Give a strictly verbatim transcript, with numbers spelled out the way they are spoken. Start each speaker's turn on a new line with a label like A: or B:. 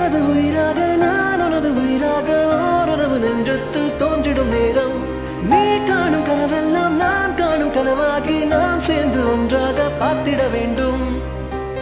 A: உனது உயிராக நான் உனது உயிராக ஓரளவு நெஞ்சத்தில் தோன்றிடும் நேரம் நீ காணும் கனவெல்லாம் நான் காணும் கனவாகி நாம் சேர்ந்து ஒன்றாக பார்த்திட வேண்டும்.